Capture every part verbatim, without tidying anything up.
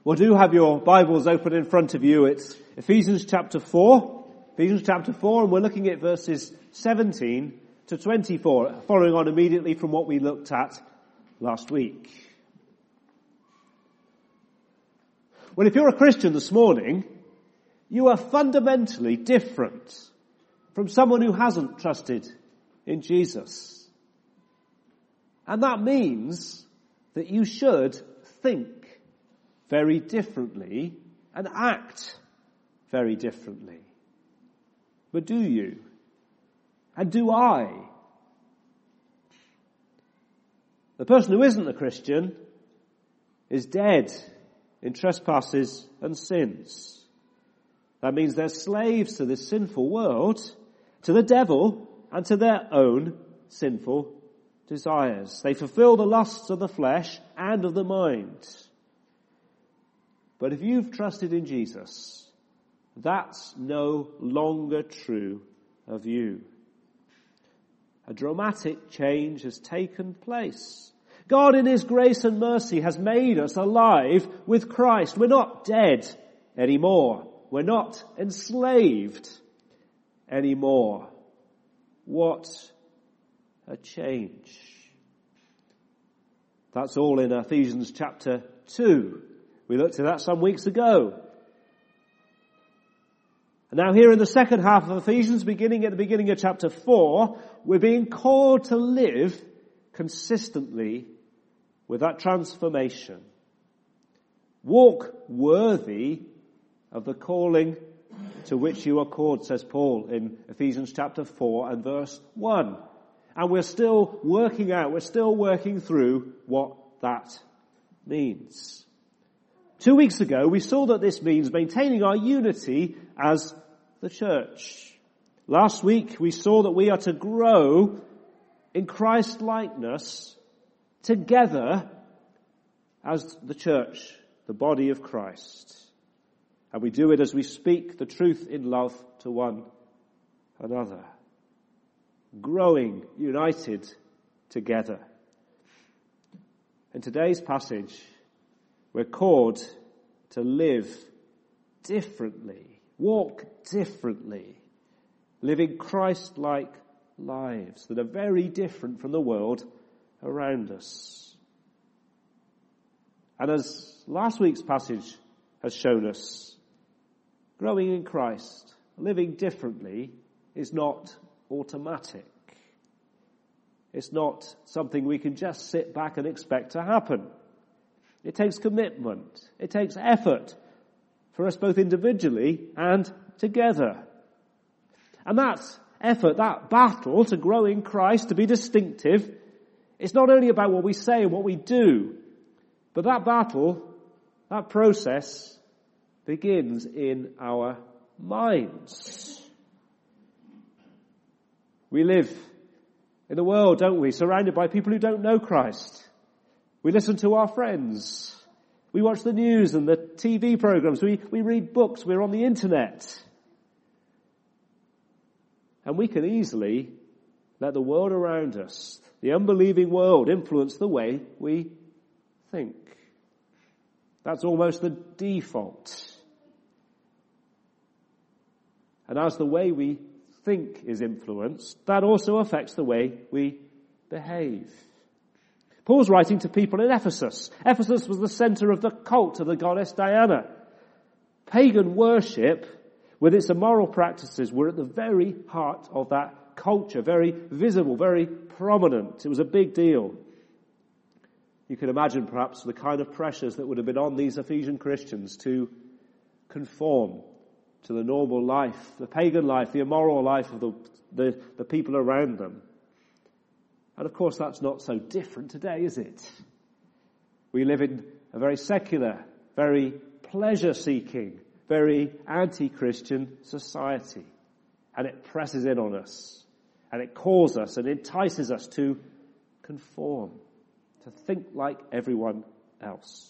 Well, do have your Bibles open in front of you. It's Ephesians chapter four. Ephesians chapter four, and we're looking at verses seventeen to twenty-four, following on immediately from what we looked at last week. Well, if you're a Christian this morning, you are fundamentally different from someone who hasn't trusted in Jesus. And that means that you should think very differently and act very differently. But do you? And do I? The person who isn't a Christian is dead in trespasses and sins. That means they're slaves to this sinful world, to the devil, and to their own sinful desires. They fulfill the lusts of the flesh and of the mind. But if you've trusted in Jesus, that's no longer true of you. A dramatic change has taken place. God in His grace and mercy has made us alive with Christ. We're not dead anymore. We're not enslaved anymore. What a change. That's all in Ephesians chapter two. We looked at that some weeks ago. And now here in the second half of Ephesians, beginning at the beginning of chapter four, we're being called to live consistently with that transformation. Walk worthy of the calling to which you are called, says Paul in Ephesians chapter four and verse one. And we're still working out, we're still working through what that means. Two weeks ago, we saw that this means maintaining our unity as the church. Last week, we saw that we are to grow in Christ-likeness together as the church, the body of Christ. And we do it as we speak the truth in love to one another. Growing, united together. In today's passage, we're called to live differently, walk differently, living Christ-like lives that are very different from the world around us. And as last week's passage has shown us, growing in Christ, living differently is not automatic. It's not something we can just sit back and expect to happen. It takes commitment. It takes effort for us both individually and together. And that effort, that battle to grow in Christ, to be distinctive, it's not only about what we say and what we do, but that battle, that process begins in our minds. We live in a world, don't we, surrounded by people who don't know Christ. We listen to our friends. We watch the news and the T V programs. We, we read books. We're on the internet. And we can easily let the world around us, the unbelieving world, influence the way we think. That's almost the default. And as the way we think is influenced, that also affects the way we behave. Paul's writing to people in Ephesus. Ephesus was the center of the cult of the goddess Diana. Pagan worship, with its immoral practices, were at the very heart of that culture, very visible, very prominent. It was a big deal. You can imagine perhaps the kind of pressures that would have been on these Ephesian Christians to conform to the normal life, the pagan life, the immoral life of the, the, the people around them. And of course that's not so different today, is it? We live in a very secular, very pleasure-seeking, very anti-Christian society. And it presses in on us. And it calls us and entices us to conform, to think like everyone else.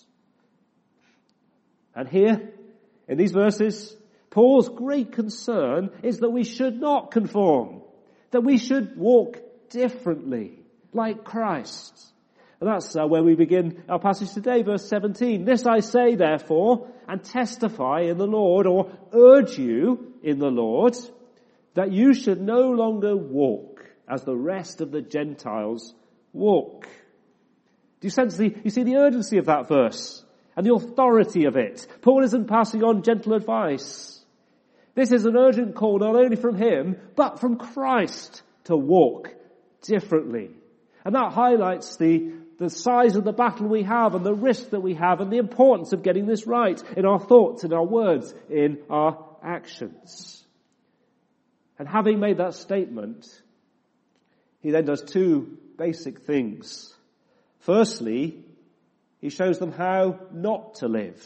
And here, in these verses, Paul's great concern is that we should not conform, that we should walk differently, like Christ. And that's uh, where we begin our passage today, verse seventeen. This I say, therefore, and testify in the Lord, or urge you in the Lord, that you should no longer walk as the rest of the Gentiles walk. Do you sense the, you see the urgency of that verse and the authority of it? Paul isn't passing on gentle advice. This is an urgent call not only from him, but from Christ to walk differently. And that highlights the, the size of the battle we have and the risk that we have and the importance of getting this right in our thoughts, in our words, in our actions. And having made that statement, he then does two basic things. Firstly, he shows them how not to live,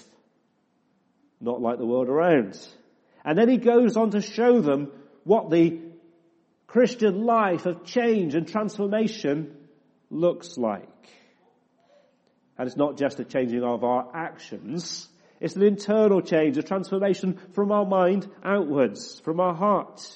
not like the world around. And then he goes on to show them what the Christian life of change and transformation looks like. And it's not just a changing of our actions, it's an internal change, a transformation from our mind outwards, from our heart.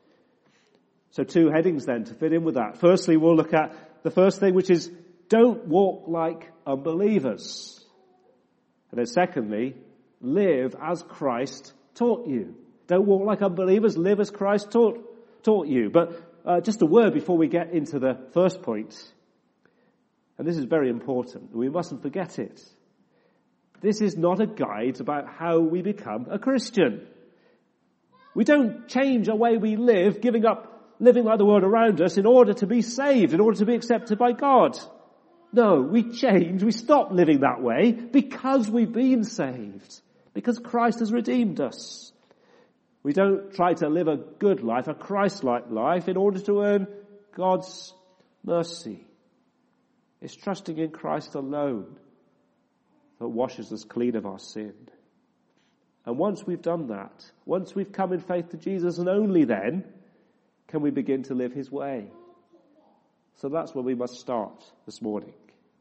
So two headings then to fit in with that. Firstly, we'll look at the first thing, which is don't walk like unbelievers. And then secondly, live as Christ taught you. Don't walk like unbelievers, live as Christ taught, taught you. But uh, just a word before we get into the first point. And this is very important. We mustn't forget it. This is not a guide about how we become a Christian. We don't change the way we live, giving up living like the world around us in order to be saved, in order to be accepted by God. No, we change, we stop living that way because we've been saved, because Christ has redeemed us. We don't try to live a good life, a Christ-like life, in order to earn God's mercy. It's trusting in Christ alone that washes us clean of our sin. And once we've done that, once we've come in faith to Jesus, and only then can we begin to live his way. So that's where we must start this morning.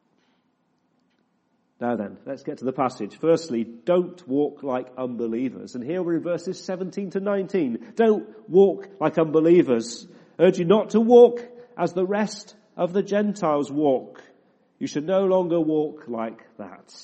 Now then, let's get to the passage. Firstly, don't walk like unbelievers. And here we're in verses seventeen to nineteen. Don't walk like unbelievers. I urge you not to walk as the rest of the Gentiles walk. You should no longer walk like that.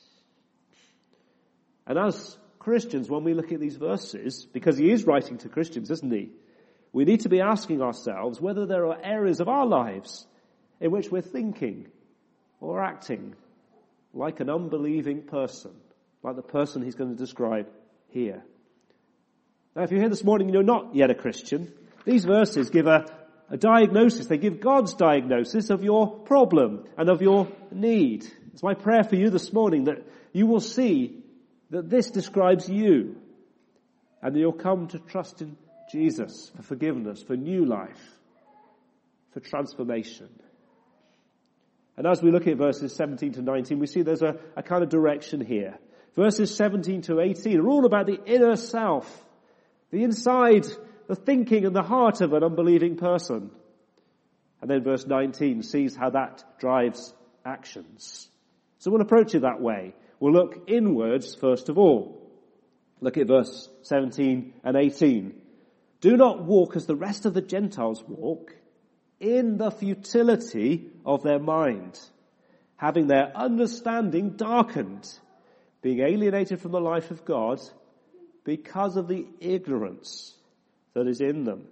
And as Christians, when we look at these verses, because he is writing to Christians, isn't he? We need to be asking ourselves whether there are areas of our lives in which we're thinking or acting like an unbelieving person, like the person he's going to describe here. Now, if you're here this morning and you're not yet a Christian, these verses give a, a diagnosis. They give God's diagnosis of your problem and of your need. It's my prayer for you this morning that you will see that this describes you and that you'll come to trust in Jesus for forgiveness, for new life, for transformation. And as we look at verses seventeen to nineteen, we see there's a, a kind of direction here. Verses seventeen to eighteen are all about the inner self, the inside, the thinking and the heart of an unbelieving person. And then verse nineteen sees how that drives actions. So we'll approach it that way. We'll look inwards first of all. Look at verse seventeen and eighteen. Do not walk as the rest of the Gentiles walk, in the futility of their mind, having their understanding darkened, being alienated from the life of God because of the ignorance that is in them.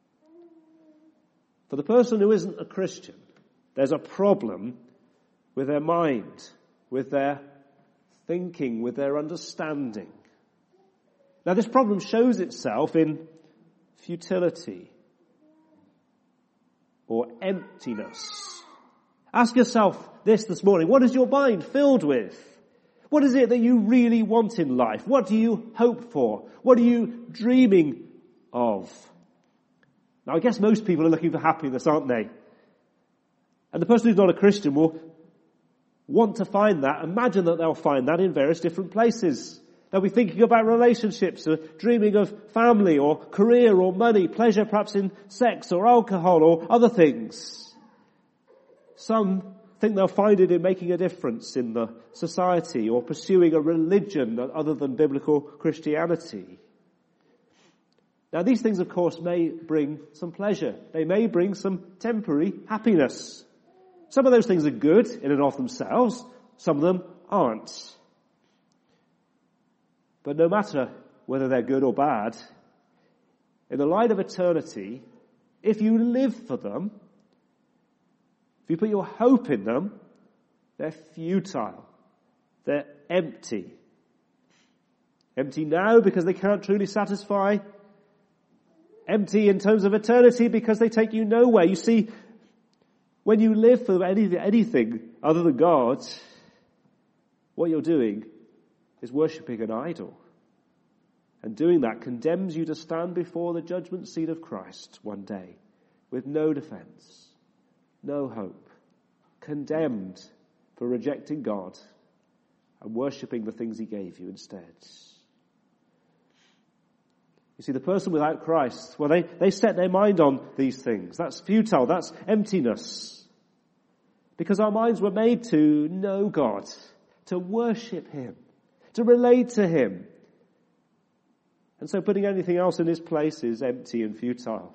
For the person who isn't a Christian, there's a problem with their mind, with their thinking, with their understanding. Now this problem shows itself in futility or emptiness. Ask yourself this this morning. What is your mind filled with? What is it that you really want in life? What do you hope for? What are you dreaming of? Now I guess most people are looking for happiness, aren't they? And the person who's not a Christian will want to find that, imagine that they'll find that in various different places. They'll be thinking about relationships, or dreaming of family or career or money, pleasure perhaps in sex or alcohol or other things. Some think they'll find it in making a difference in the society or pursuing a religion other than biblical Christianity. Now these things of course may bring some pleasure. They may bring some temporary happiness. Some of those things are good in and of themselves. Some of them aren't. But no matter whether they're good or bad, in the light of eternity, if you live for them, if you put your hope in them, they're futile. They're empty. Empty now because they can't truly satisfy. Empty in terms of eternity because they take you nowhere. You see, when you live for anything, anything other than God, what you're doing is worshipping an idol. And doing that condemns you to stand before the judgment seat of Christ one day with no defense, no hope, condemned for rejecting God and worshipping the things he gave you instead. You see, the person without Christ, well, they, they set their mind on these things. That's futile. That's emptiness. Because our minds were made to know God, to worship him, to relate to him. And so putting anything else in his place is empty and futile.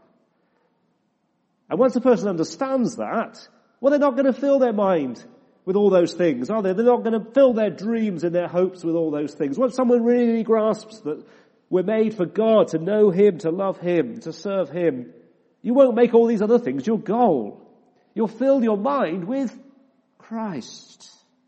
And once a person understands that, well, they're not going to fill their mind with all those things, are they? They're not going to fill their dreams and their hopes with all those things. Once someone really grasps that we're made for God, to know him, to love him, to serve him, you won't make all these other things your goal. You'll fill your mind with Christ.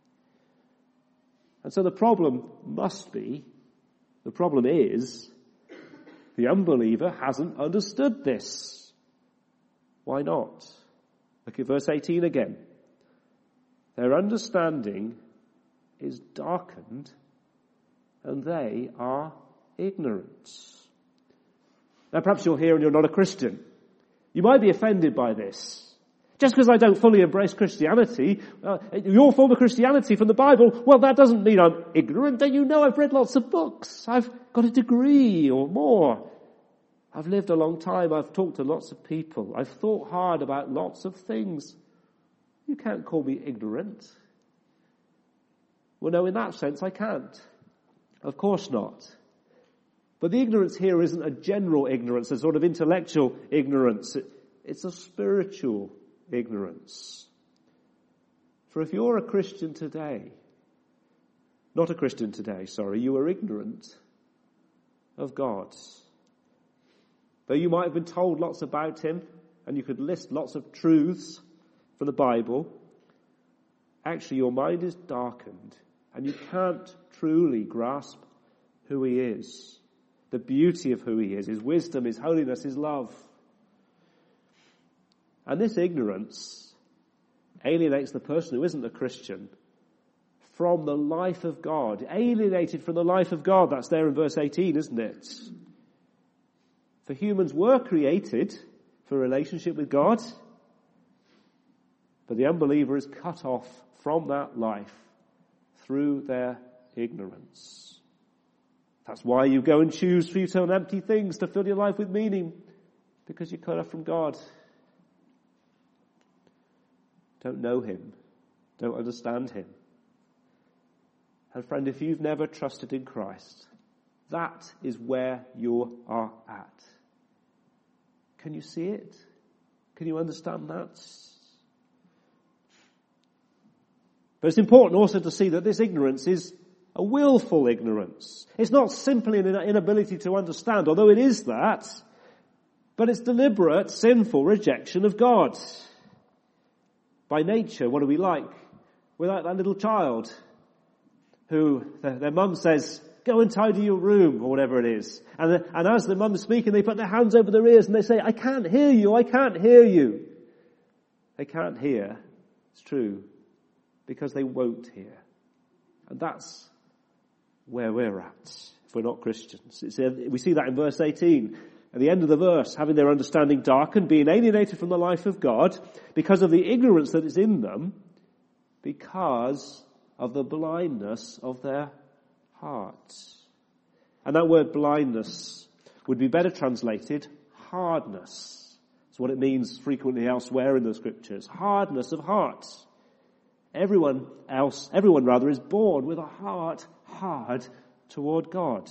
And so the problem must be, the problem is, the unbeliever hasn't understood this. Why not? Look at verse eighteen again. Their understanding is darkened, and they are ignorant. Now perhaps you're here and you're not a Christian. You might be offended by this. Just because I don't fully embrace Christianity, uh, your form of Christianity from the Bible, well, that doesn't mean I'm ignorant. Don't you know I've read lots of books? I've got a degree or more. I've lived a long time. I've talked to lots of people. I've thought hard about lots of things. You can't call me ignorant. Well, no, in that sense, I can't. Of course not. But the ignorance here isn't a general ignorance, a sort of intellectual ignorance. It, it's a spiritual ignorance. For if you're a Christian today, not a Christian today, sorry, you are ignorant of God. Though you might have been told lots about him, and you could list lots of truths from the Bible, actually your mind is darkened, and you can't truly grasp who he is, the beauty of who he is, his wisdom, his holiness, his love. And this ignorance alienates the person who isn't a Christian from the life of God. Alienated from the life of God. That's there in verse eighteen, isn't it? For humans were created for a relationship with God, but the unbeliever is cut off from that life through their ignorance. That's why you go and choose futile and empty things to fill your life with meaning, because you're cut off from God. Don't know him. Don't understand him. And friend, if you've never trusted in Christ, that is where you are at. Can you see it? Can you understand that? But it's important also to see that this ignorance is a willful ignorance. It's not simply an inability to understand, although it is that, but it's deliberate, sinful rejection of God. By nature, what are we like? We're like that little child who their, their mum says, go and tidy your room, or whatever it is. And, the, and as the mum is speaking, they put their hands over their ears and they say, I can't hear you, I can't hear you. They can't hear, it's true, because they won't hear. And that's where we're at, if we're not Christians. It's, we see that in verse eighteen. At the end of the verse, having their understanding darkened, being alienated from the life of God, because of the ignorance that is in them, because of the blindness of their hearts. And that word blindness would be better translated hardness. That's what it means frequently elsewhere in the scriptures. Hardness of heart. Everyone else, everyone rather, is born with a heart hard toward God.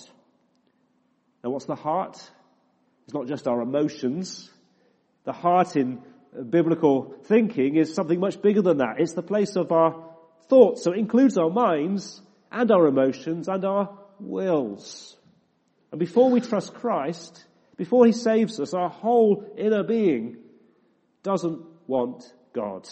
Now what's the heart? It's not just our emotions. The heart in biblical thinking is something much bigger than that. It's the place of our thoughts. So it includes our minds and our emotions and our wills. And before we trust Christ, before he saves us, our whole inner being doesn't want God.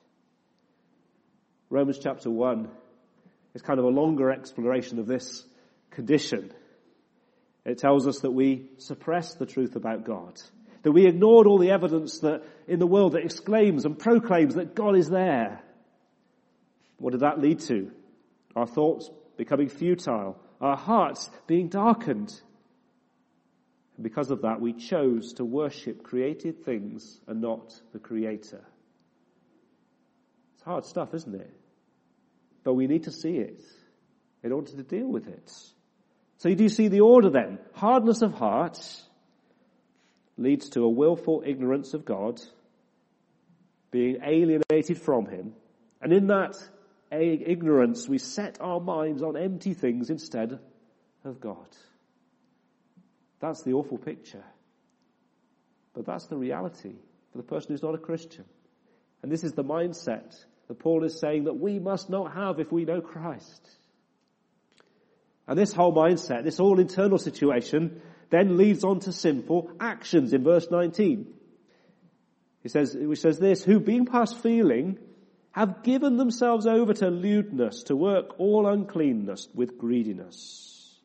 Romans chapter one is kind of a longer exploration of this condition. It tells us that we suppress the truth about God, that we ignored all the evidence that in the world that exclaims and proclaims that God is there. What did that lead to? Our thoughts becoming futile, our hearts being darkened. And because of that, we chose to worship created things and not the Creator. It's hard stuff, isn't it? But we need to see it in order to deal with it. So you do see the order then. Hardness of heart leads to a willful ignorance of God, being alienated from him. And in that ignorance, we set our minds on empty things instead of God. That's the awful picture. But that's the reality for the person who's not a Christian. And this is the mindset that Paul is saying that we must not have if we know Christ. And this whole mindset, this all internal situation, then leads on to sinful actions in verse nineteen. He says, which says this, who being past feeling have given themselves over to lewdness, to work all uncleanness with greediness.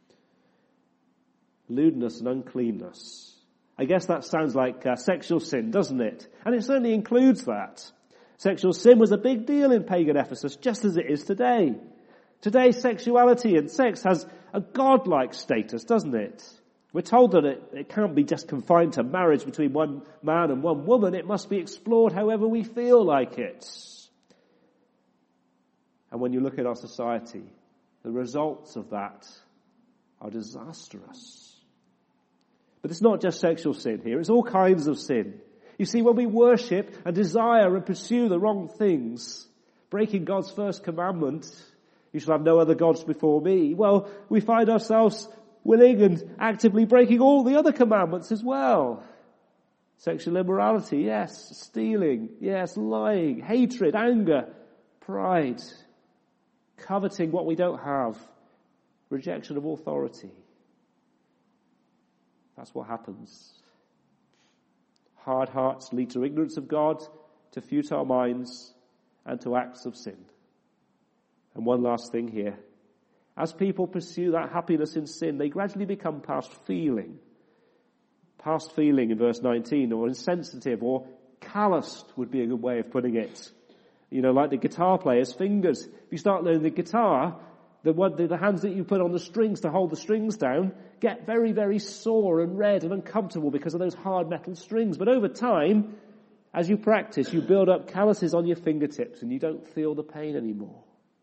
Lewdness and uncleanness. I guess that sounds like uh, sexual sin, doesn't it? And it certainly includes that. Sexual sin was a big deal in pagan Ephesus, just as it is today. Today, sexuality and sex has a godlike status, doesn't it? We're told that it, it can't be just confined to marriage between one man and one woman. It must be explored however we feel like it. And when you look at our society, the results of that are disastrous. But it's not just sexual sin here. It's all kinds of sin. You see, when we worship and desire and pursue the wrong things, breaking God's first commandment, you shall have no other gods before me, well, we find ourselves willing and actively breaking all the other commandments as well. Sexual immorality, yes. Stealing, yes. Lying, hatred, anger, pride, coveting what we don't have, rejection of authority. That's what happens. Hard hearts lead to ignorance of God, to futile minds, and to acts of sin. And one last thing here. As people pursue that happiness in sin, they gradually become past feeling. Past feeling in verse nineteen, or insensitive, or calloused would be a good way of putting it. You know, like the guitar player's fingers. If you start learning the guitar, the, one, the, the hands that you put on the strings to hold the strings down get very, very sore and red and uncomfortable because of those hard metal strings. But over time, as you practice, you build up calluses on your fingertips and you don't feel the pain anymore.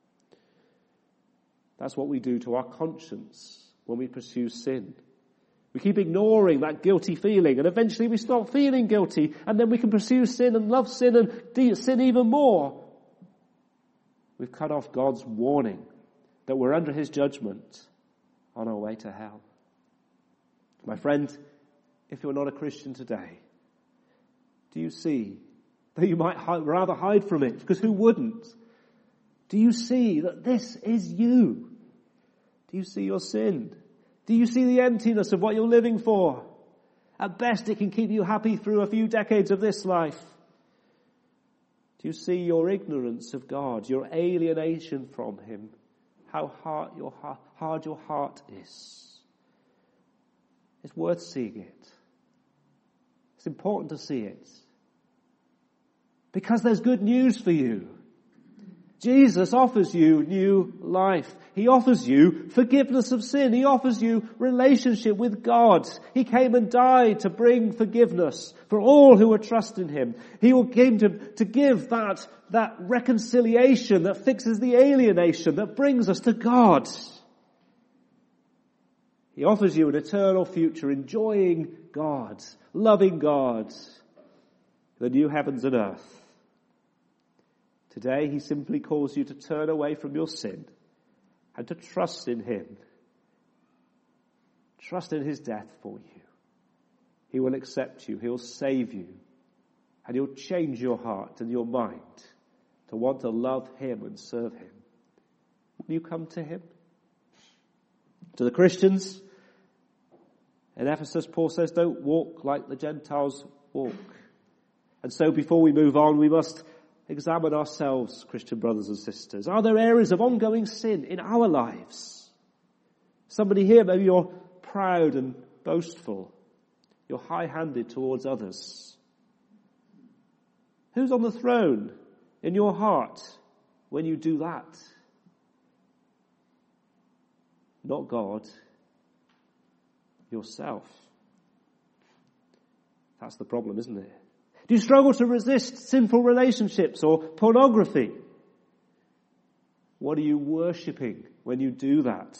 That's what we do to our conscience when we pursue sin. We keep ignoring that guilty feeling, and eventually we stop feeling guilty, and then we can pursue sin and love sin and de- sin even more. We've cut off God's warning that we're under his judgment on our way to hell. My friend, if you're not a Christian today, do you see that you might hi- rather hide from it? Because who wouldn't? Do you see that this is you? Do you see your sin? Do you see the emptiness of what you're living for? At best, it can keep you happy through a few decades of this life. Do you see your ignorance of God, your alienation from him, how hard your heart, hard your heart is? It's worth seeing it. It's important to see it. Because there's good news for you. Jesus offers you new life. He offers you forgiveness of sin. He offers you relationship with God. He came and died to bring forgiveness for all who would trust in him. He came to, to give that, that reconciliation that fixes the alienation, that brings us to God. He offers you an eternal future, enjoying God, loving God, the new heavens and earth. Today, he simply calls you to turn away from your sin and to trust in him. Trust in his death for you. He will accept you. He'll save you. And he'll change your heart and your mind to want to love him and serve him. Will you come to him? To the Christians in Ephesus, Paul says, don't walk like the Gentiles walk. And so before we move on, we must examine ourselves, Christian brothers and sisters. Are there areas of ongoing sin in our lives? Somebody here, maybe you're proud and boastful. You're high-handed towards others. Who's on the throne in your heart when you do that? Not God. Yourself. That's the problem, isn't it? Do you struggle to resist sinful relationships or pornography? What are you worshipping when you do that?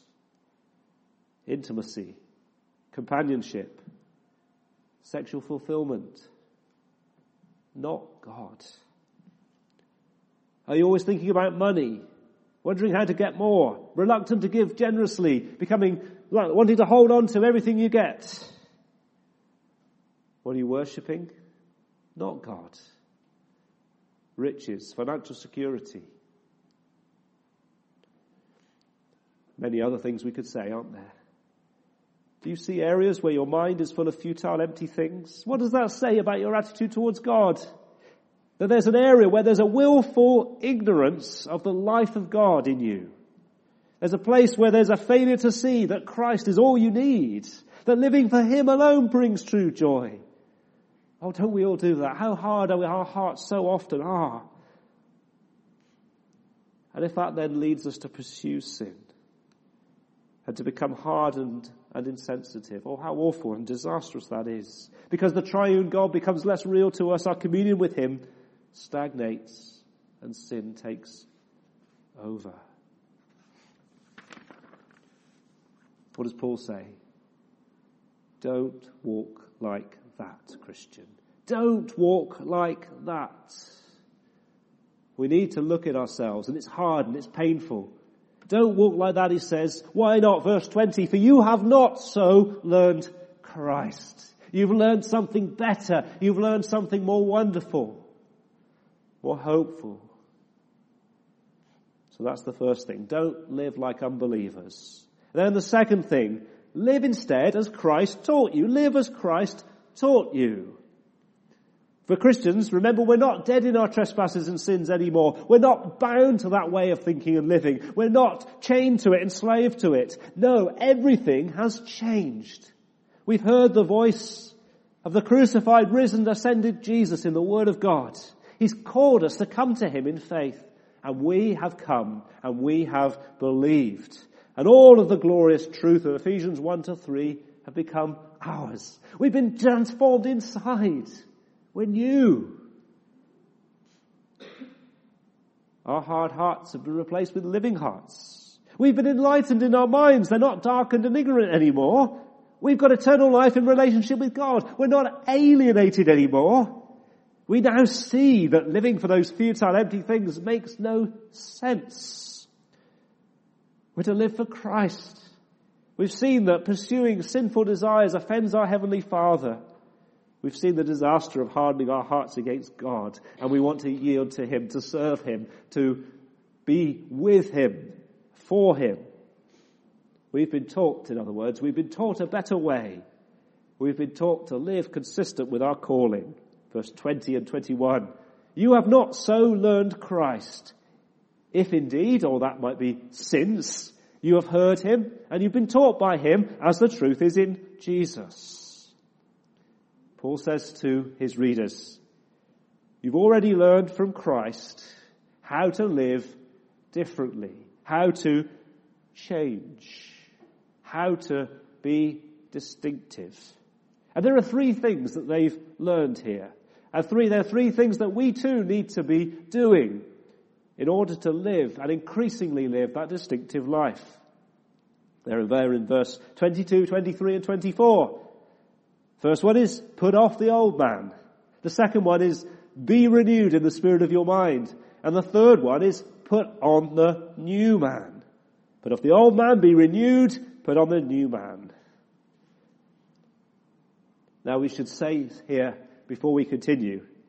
Intimacy, companionship, sexual fulfillment. Not God. Are you always thinking about money? Wondering how to get more? Reluctant to give generously? Becoming, wanting to hold on to everything you get? What are you worshipping? Not God. Riches, financial security. Many other things we could say, aren't there? Do you see areas where your mind is full of futile, empty things? What does that say about your attitude towards God? That there's an area where there's a willful ignorance of the life of God in you. There's a place where there's a failure to see that Christ is all you need. That living for him alone brings true joy. Oh, don't we all do that? How hard are we, our hearts so often are. And if that then leads us to pursue sin and to become hardened and insensitive, oh, how awful and disastrous that is. Because the triune God becomes less real to us, our communion with him stagnates and sin takes over. What does Paul say? Don't walk like that, Christian. Don't walk like that. We need to look at ourselves, and it's hard and it's painful. Don't walk like that, he says. Why not? Verse twenty, for you have not so learned Christ. You've learned something better. You've learned something more wonderful, more hopeful. So that's the first thing. Don't live like unbelievers. And then the second thing, live instead as Christ taught you. Live as Christ taught you. For Christians, remember, we're not dead in our trespasses and sins anymore. We're not bound to that way of thinking and living. We're not chained to it, enslaved to it. No, everything has changed. We've heard the voice of the crucified, risen, ascended Jesus in the Word of God. He's called us to come to him in faith. And we have come and we have believed. And all of the glorious truth of Ephesians one to three have become ours. We've been transformed inside. We're new. Our hard hearts have been replaced with living hearts. We've been enlightened in our minds. They're not darkened and ignorant anymore. We've got eternal life in relationship with God. We're not alienated anymore. We now see that living for those futile, empty things makes no sense. We're to live for Christ. We've seen that pursuing sinful desires offends our Heavenly Father. We've seen the disaster of hardening our hearts against God, and we want to yield to him, to serve him, to be with him, for him. We've been taught, in other words, we've been taught a better way. We've been taught to live consistent with our calling. Verse twenty and twenty-one. You have not so learned Christ. If indeed, or that might be since, you have heard him, and you've been taught by him, as the truth is in Jesus. Paul says to his readers, you've already learned from Christ how to live differently, how to change, how to be distinctive. And there are three things that they've learned here. And three, there are three things that we too need to be doing in order to live and increasingly live that distinctive life. They're there in verse twenty-two, twenty-three and twenty-four. First one is put off the old man. The second one is be renewed in the spirit of your mind. And the third one is put on the new man. Put off the old man, be renewed, put on the new man. Now we should say here, before we continue,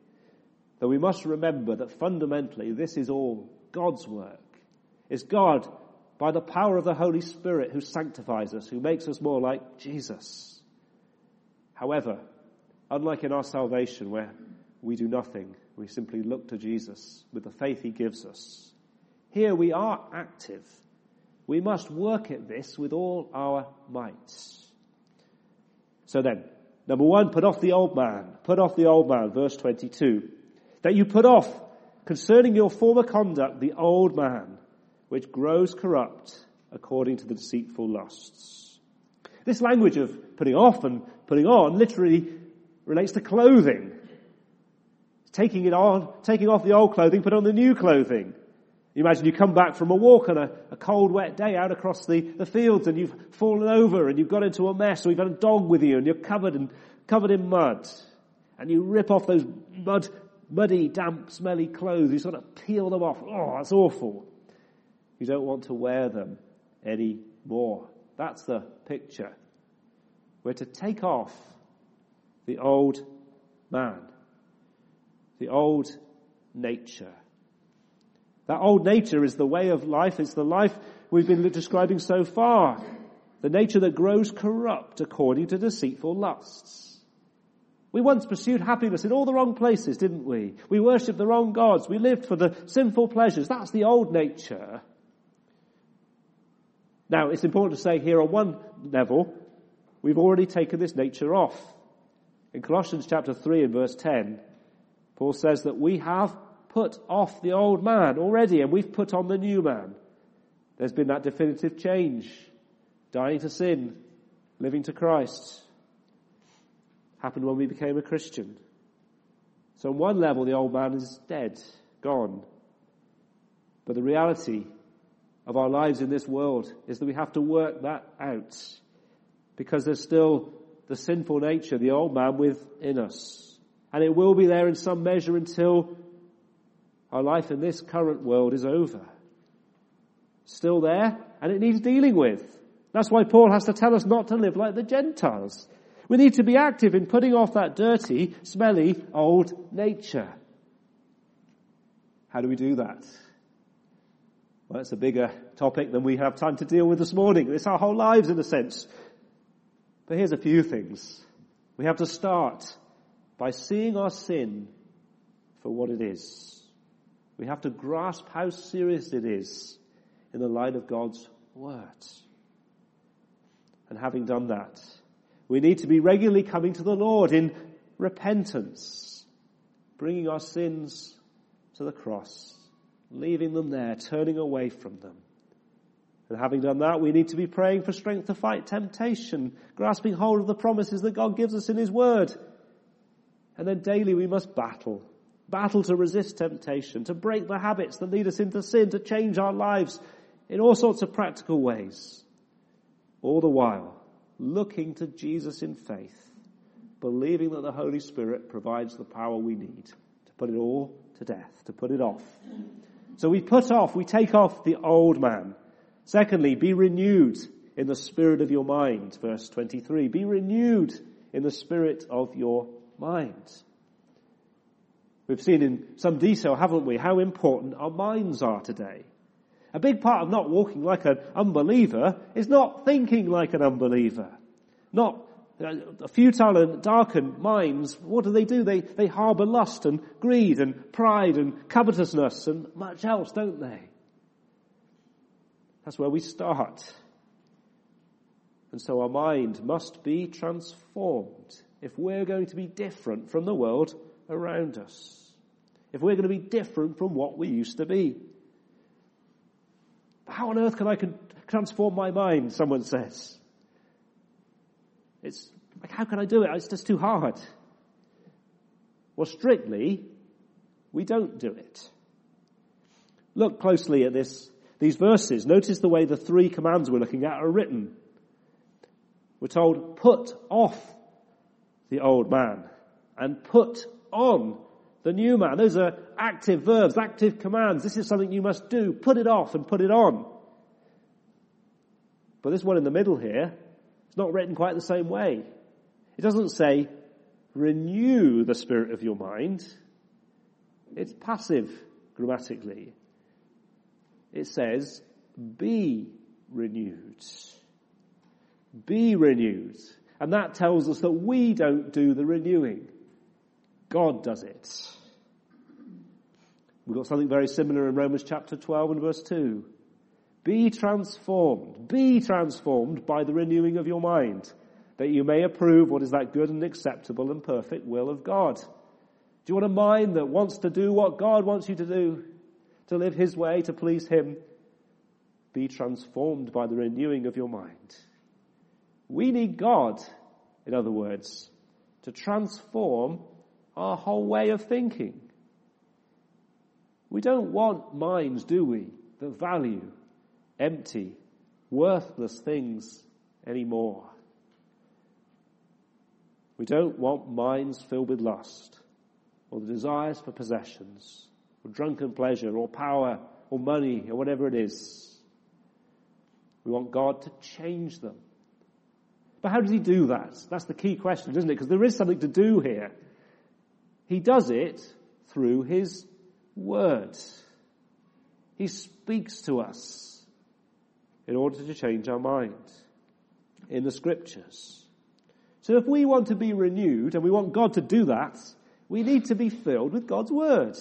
Though we must remember that fundamentally this is all God's work. It's God, by the power of the Holy Spirit, who sanctifies us, who makes us more like Jesus. However, unlike in our salvation where we do nothing, we simply look to Jesus with the faith he gives us. Here we are active. We must work at this with all our might. So then, number one, put off the old man. Put off the old man, verse twenty-two. That you put off, concerning your former conduct, the old man, which grows corrupt according to the deceitful lusts. This language of putting off and putting on literally relates to clothing. Taking it on, taking off the old clothing, put on the new clothing. You imagine you come back from a walk on a, a cold, wet day out across the, the fields and you've fallen over and you've got into a mess, or you've got a dog with you and you're covered in, covered in mud. And you rip off those mud, muddy, damp, smelly clothes. You sort of peel them off. Oh, that's awful. You don't want to wear them anymore. That's the picture. We're to take off the old man, the old nature. That old nature is the way of life. It's the life we've been describing so far. The nature that grows corrupt according to deceitful lusts. We once pursued happiness in all the wrong places, didn't we? We worshipped the wrong gods. We lived for the sinful pleasures. That's the old nature. Now, it's important to say here on one level, we've already taken this nature off. In Colossians chapter three and verse ten, Paul says that we have put off the old man already and we've put on the new man. There's been that definitive change. Dying to sin, living to Christ. Happened when we became a Christian. So on one level the old man is dead, gone. But the reality of our lives in this world is that we have to work that out. Because there's still the sinful nature, the old man within us. And it will be there in some measure until our life in this current world is over. Still there, and it needs dealing with. That's why Paul has to tell us not to live like the Gentiles. We need to be active in putting off that dirty, smelly, old nature. How do we do that? Well, it's a bigger topic than we have time to deal with this morning. It's our whole lives in a sense. But here's a few things. We have to start by seeing our sin for what it is. We have to grasp how serious it is in the light of God's word. And having done that, we need to be regularly coming to the Lord in repentance, bringing our sins to the cross, leaving them there, turning away from them. And having done that, we need to be praying for strength to fight temptation, grasping hold of the promises that God gives us in his word. And then daily we must battle. Battle to resist temptation, to break the habits that lead us into sin, to change our lives in all sorts of practical ways. All the while, looking to Jesus in faith, believing that the Holy Spirit provides the power we need to put it all to death, to put it off. So we put off, we take off the old man. Secondly, be renewed in the spirit of your mind. Verse twenty-three, be renewed in the spirit of your mind. We've seen in some detail, haven't we, how important our minds are today. A big part of not walking like an unbeliever is not thinking like an unbeliever. Not uh, futile and darkened minds. What do they do? They, they harbour lust and greed and pride and covetousness and much else, don't they? That's where we start. And so our mind must be transformed if we're going to be different from the world around us. If we're going to be different from what we used to be. How on earth can I transform my mind, someone says. It's like, how can I do it? It's just too hard. Well, strictly, we don't do it. Look closely at this, these verses. Notice the way the three commands we're looking at are written. We're told, put off the old man and put on the new man. Those are active verbs, active commands. This is something you must do. Put it off and put it on. But this one in the middle here, it's not written quite the same way. It doesn't say, renew the spirit of your mind. It's passive grammatically. It says, be renewed. Be renewed. And that tells us that we don't do the renewing. God does it. We've got something very similar in Romans chapter twelve and verse two. Be transformed. Be transformed by the renewing of your mind, that you may approve what is that good and acceptable and perfect will of God. Do you want a mind that wants to do what God wants you to do? To live his way, to please him? Be transformed by the renewing of your mind. We need God, in other words, to transform our whole way of thinking. We don't want minds, do we, that value empty, worthless things anymore. We don't want minds filled with lust, or the desires for possessions, or drunken pleasure, or power, or money, or whatever it is. We want God to change them. But how does he do that? That's the key question, isn't it? Because there is something to do here. He does it through his word. He speaks to us in order to change our mind in the scriptures. So if we want to be renewed, and we want God to do that, we need to be filled with God's word.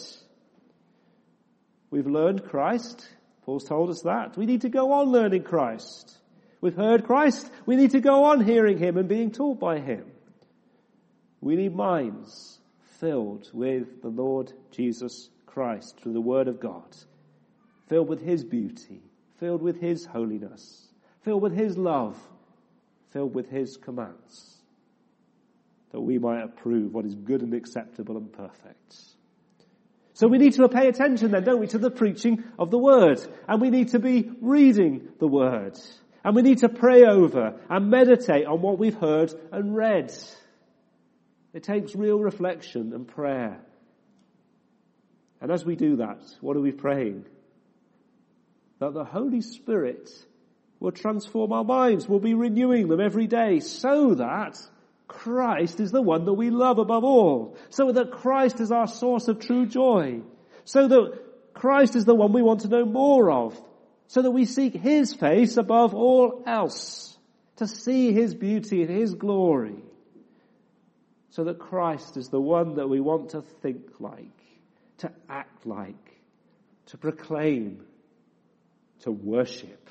We've learned Christ. Paul's told us that. We need to go on learning Christ. We've heard Christ. We need to go on hearing him and being taught by him. We need minds filled with the Lord Jesus Christ through the word of God, filled with his beauty, filled with his holiness, filled with his love, filled with his commands, that we might approve what is good and acceptable and perfect. So we need to pay attention then, don't we, to the preaching of the word. And we need to be reading the word. And we need to pray over and meditate on what we've heard and read. It takes real reflection and prayer. And as we do that, what are we praying? That the Holy Spirit will transform our minds, will be renewing them every day, so that Christ is the one that we love above all, so that Christ is our source of true joy, so that Christ is the one we want to know more of, so that we seek his face above all else, to see his beauty and his glory, so that Christ is the one that we want to think like, to act like, to proclaim, to worship.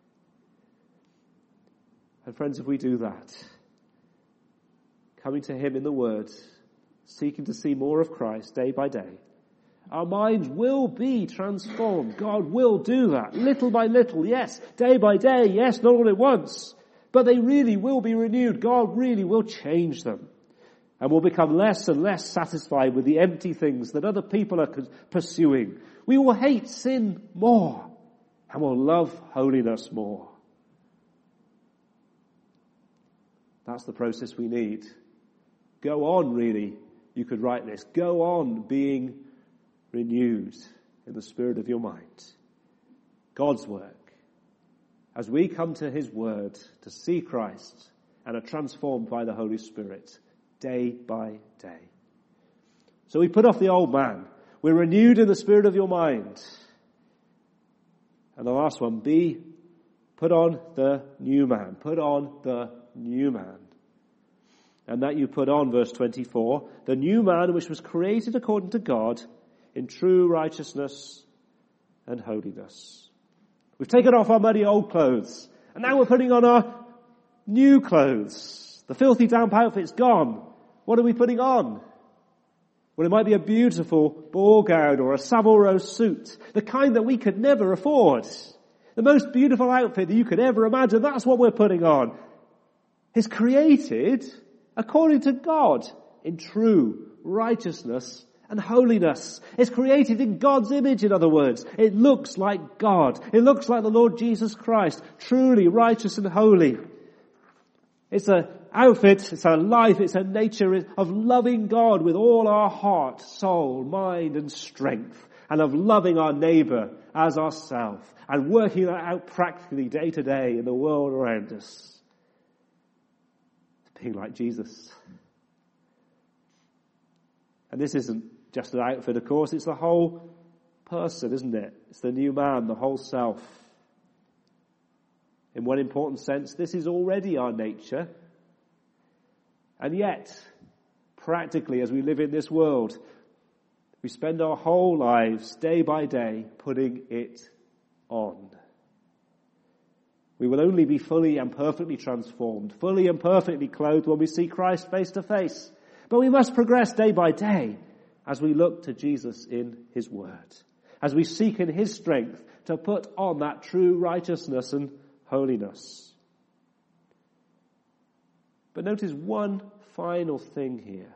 And friends, if we do that, coming to him in the word, seeking to see more of Christ day by day, our minds will be transformed. God will do that, little by little, yes, day by day, yes, not all at once, but they really will be renewed. God really will change them, and will become less and less satisfied with the empty things that other people are pursuing. We will hate sin more, and will love holiness more. That's the process we need. Go on, really, you could write this. Go on being renewed in the spirit of your mind. God's work. As we come to his word to see Christ and are transformed by the Holy Spirit day by day. So we put off the old man. We're renewed in the spirit of your mind. And the last one, be put on the new man. Put on the new man. And that you put on, verse twenty-four, the new man which was created according to God in true righteousness and holiness. We've taken off our muddy old clothes, and now we're putting on our new clothes. The filthy damp outfit's gone. What are we putting on? Well, it might be a beautiful ball gown or a Savile Row suit, the kind that we could never afford. The most beautiful outfit that you could ever imagine, that's what we're putting on. It's created according to God in true righteousness and holiness. It's created in God's image, in other words. It looks like God. It looks like the Lord Jesus Christ, truly righteous and holy. It's an outfit, it's a life, it's a nature of loving God with all our heart, soul, mind and strength, and of loving our neighbour as ourselves, and working that out practically day to day in the world around us. Being like Jesus. And this isn't just an outfit, of course. It's the whole person, isn't it? It's the new man, the whole self. In one important sense, this is already our nature. And yet, practically, as we live in this world, we spend our whole lives, day by day, putting it on. We will only be fully and perfectly transformed, fully and perfectly clothed when we see Christ face to face. But we must progress day by day as we look to Jesus in his word, as we seek in his strength to put on that true righteousness and holiness. But notice one final thing here.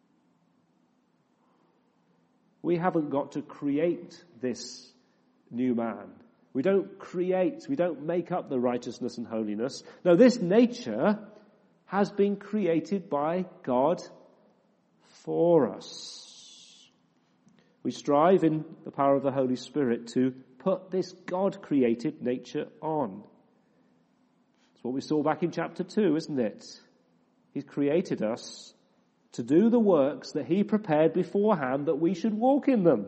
We haven't got to create this new man. We don't create, we don't make up the righteousness and holiness. No, this nature has been created by God for us. We strive in the power of the Holy Spirit to put this God-created nature on. That's what we saw back in chapter two, isn't it? He's created us to do the works that he prepared beforehand that we should walk in them.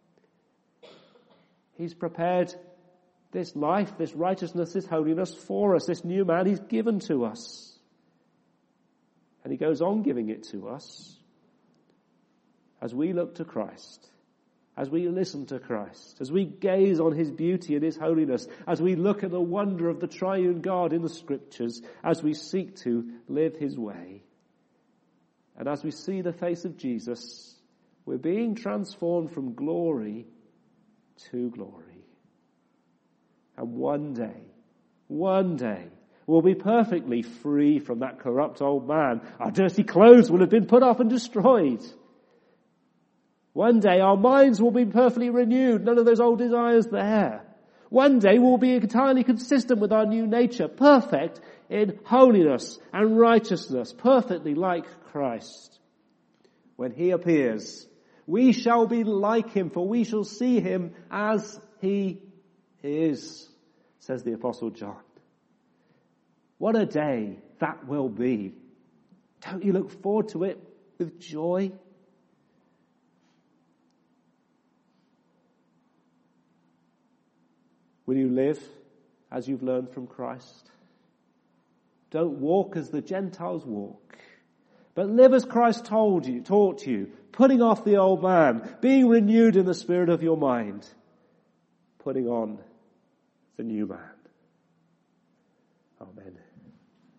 He's prepared this life, this righteousness, this holiness for us, this new man he's given to us. And he goes on giving it to us as we look to Christ, as we listen to Christ, as we gaze on his beauty and his holiness, as we look at the wonder of the triune God in the scriptures, as we seek to live his way. And as we see the face of Jesus, we're being transformed from glory to glory. And one day, one day, we'll be perfectly free from that corrupt old man. Our dirty clothes will have been put off and destroyed. One day our minds will be perfectly renewed. None of those old desires there. One day we'll be entirely consistent with our new nature, perfect in holiness and righteousness, perfectly like Christ. When he appears, we shall be like him, for we shall see him as he is, says the Apostle John. What a day that will be. Don't you look forward to it with joy? Will you live as you've learned from Christ? Don't walk as the Gentiles walk, but live as Christ told you, taught you, putting off the old man, being renewed in the spirit of your mind, putting on the new man. Amen.